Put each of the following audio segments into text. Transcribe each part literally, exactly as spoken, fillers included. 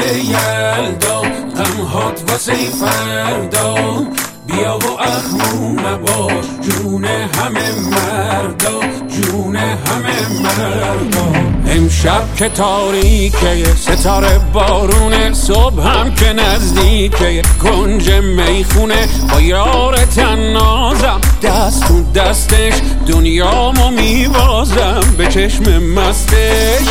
یلدا غمهات واسه فردا بیا و اخمو نباش جون همه مردا جون همه مردا. امشب که تاریکه ستاره بارونه صبح هم که نزدیکه کنج میخونه با یار تنازم دست تو دستش دنیامو میوازم به چشم مستش.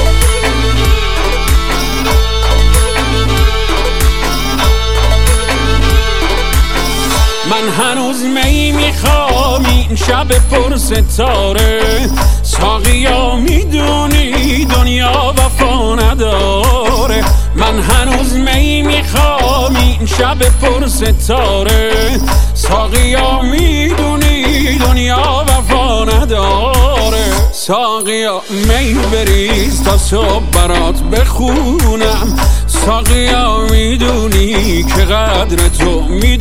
من هنوز می میخوام این شب پر ستاره ساقیا میدونی دنیا وفا نداره. من هنوز می میخوام این شب پر ستاره ساقیا میدونی دنیا وفا نداره. ساقیا می بریز تا صبح برات بخونم ساقیا میدونی که قدر تو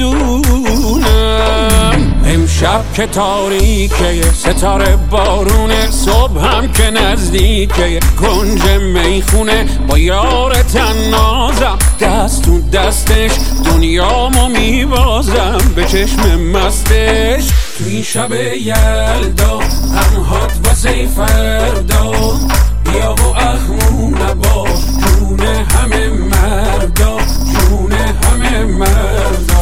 میدونم. امشب که تاریکه ستاره بارونه صبح هم که نزدیکه کنج میخونه با یار تنازم دست تو دستش دنیامو میوازم به چشم مستش. توی شب یلدا غمهات واسه فردا بیا و اخمو نباش جون همه مردا جون همه مردا.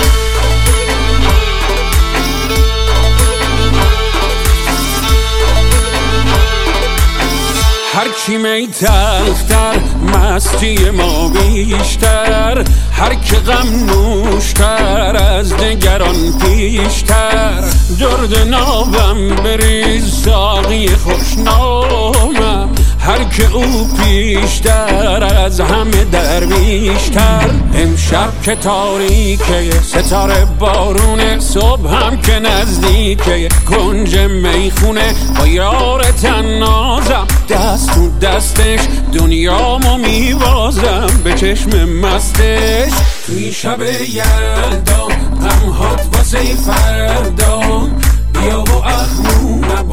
هرچی می تلختر مستی ما بیشتر هر که غم نوشتر از دگران پیشتر. درد نابم بریز ساقی خوشنامم هر که او پیشتر از همه درویشتر. امشب که تاریکه ستاره بارونه صبح هم که نزدیکه کنج میخونه با یار تنازم دست تو دستش دنیامو میوازم به چشم مستش. توی شب یلدا غمهات واسه فردا بیا و اخمو